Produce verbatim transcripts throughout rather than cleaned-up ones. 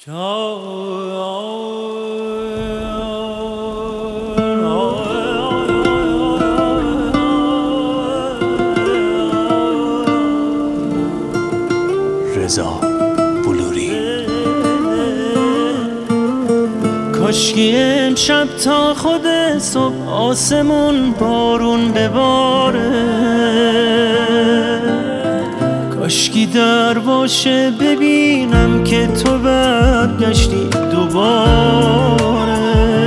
رضا بلوری. کاشکی امشب تا خود صبح آسمون بارون بباره، کاشکی در باشه ببینم که تو برگشتی دوباره.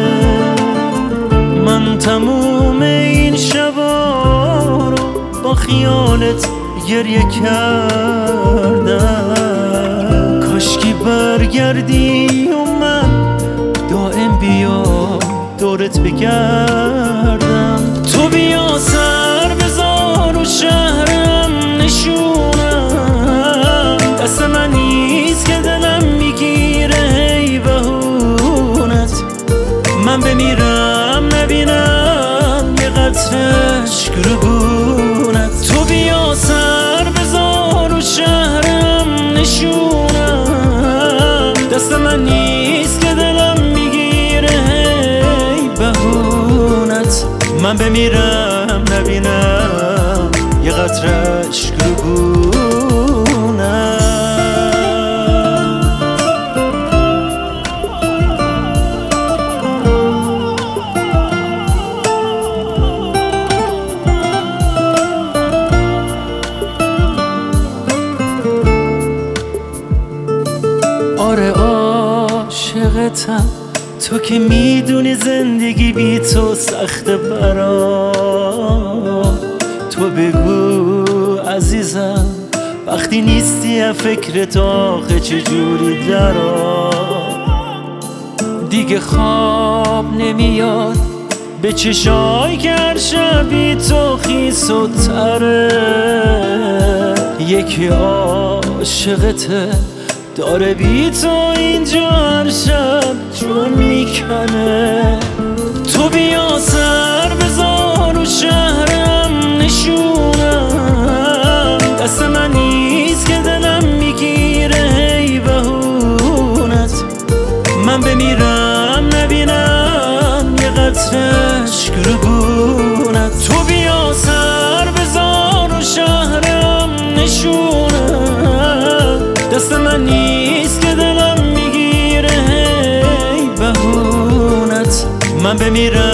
من تموم این شبا رو با خیالت گریه کردم، کاشکی برگردی و من دائم بیا دورت بگردم. تو بیا سر بذار و شهرم نشونم، دست من نیست که دلم میگیره هی بهونت. من بمیرم نبینم یه قطره اشک رو گونت. تو بیا سر بذار و شهرم نشونم، دست من نیست که دلم میگیره هی بهونت. من بمیرم نبینم یه قطره اشک رو گونت. آره عاشقتم، تو که میدونی زندگی بی تو سخته برام. تو بگو عزیزم وقتی نیستی از فکرت آخه چجوری درام. دیگه خواب نمیاد به چشای که هر شب بی تو خیس و تره. یکی عاشقته داره بی تو اینجا هر شب جون میکنه. تو بیا سر بذار و شهرم نشونم، دست من نیست که دلم میگیره هی بهونت. من بمیرم نبینم یه قطره اشک رو گونت. تو بیا سر بذار و شهرم نشونم، دست من نیست که دلم میگیره هی بهونت. من بمیرم